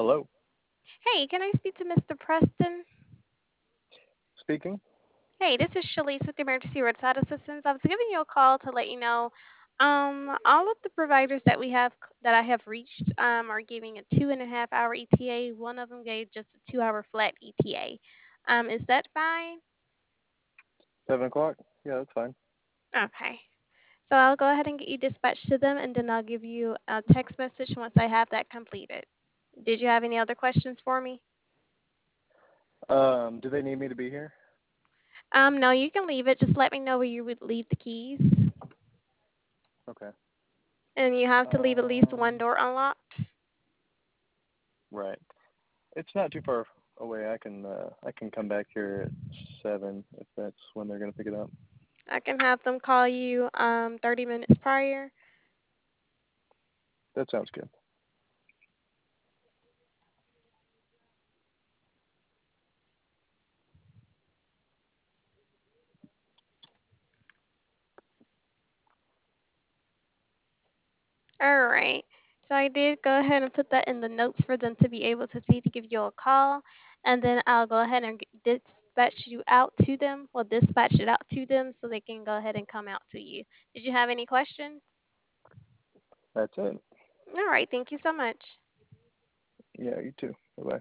Hello, Hey, can I speak to Mr. Preston? speaking. Hey, this is Shalise with the Emergency Roadside Assistance. I was giving you a call to let you know, all of the providers that we have that I have reached, are giving a 2.5 hour ETA. One of them gave just a 2 hour flat ETA. Is that fine? 7 o'clock. Yeah, that's fine. Okay. So I'll go ahead and get you dispatched to them, and then I'll give you a text message once I have that completed. Did you have any other questions for me? Do they need me to be here? No, you can leave it. Just let me know where you would leave the keys. Okay. And you have to leave at least one Um, door unlocked. right. It's not too far away. I can come back here at 7 if that's when they're gonna pick it up. I can have them call you 30 minutes prior. That sounds good. All right. So I did go ahead and put that in the notes for them to be able to see to give you a call. And then I'll go ahead and dispatch you out to them. Well, dispatch it out to them so they can go ahead and come out to you. Did you have any questions? That's it. All right. Thank you so much. Yeah, you too. Bye bye.